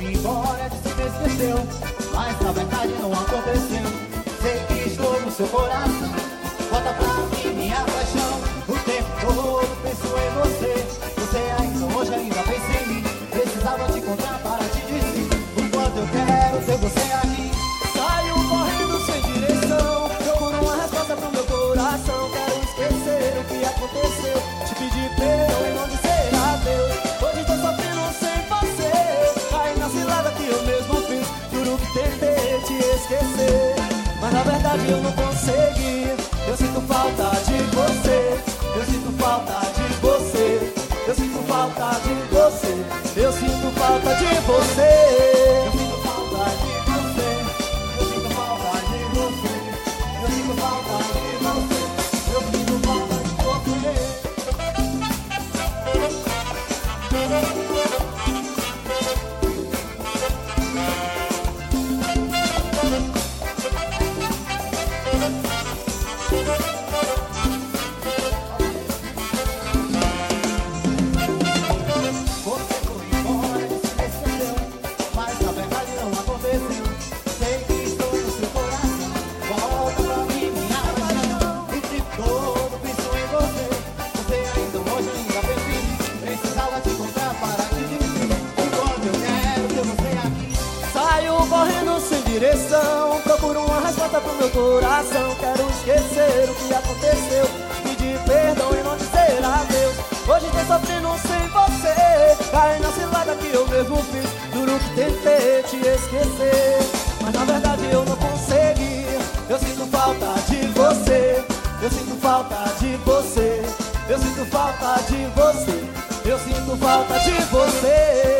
foi embora, disse que esqueceu, mas na verdade não aconteceu. Sei que estou no seu coração, volta pra mim minha paixão. O tempo todo penso em você, você ainda hoje ainda pensa em mim. Precisava te encontrar para te dizer o quanto eu quero ter você aqui. Saio correndo sem direção, procuro uma resposta pro meu coração. Quero esquecer o que aconteceu, te pedir perdão e não dizer adeus. Hoje tô sofrendo sem você, caí na cilada que eu mesmo fiz. Juro que tentei te esquecer, mas na verdade eu não consegui. Eu sinto falta de você, eu sinto falta de você, eu sinto falta de você, eu sinto falta de você. Eu sinto falta de você, eu sinto falta de você, eu sinto falta de você, eu sinto falta de você. Você foi embora, disse que esqueceu, mas na verdade não aconteceu. Sei que estou no seu coração, volta pra mim minha paixão. O tempo todo penso em você, você ainda hoje ainda pensa em mim. Precisava te encontrar para te dizer o quanto eu quero ter você aqui. Saio correndo sem direção, procuro uma resposta pro meu coração. Quero esquecer o que aconteceu, pedir perdão e não dizer adeus. Hoje tô sofrendo sem você, caí na cilada que eu mesmo fiz. Juro que tentei te esquecer, mas na verdade eu não consegui. Eu sinto falta de você, eu sinto falta de você, eu sinto falta de você, eu sinto falta de você.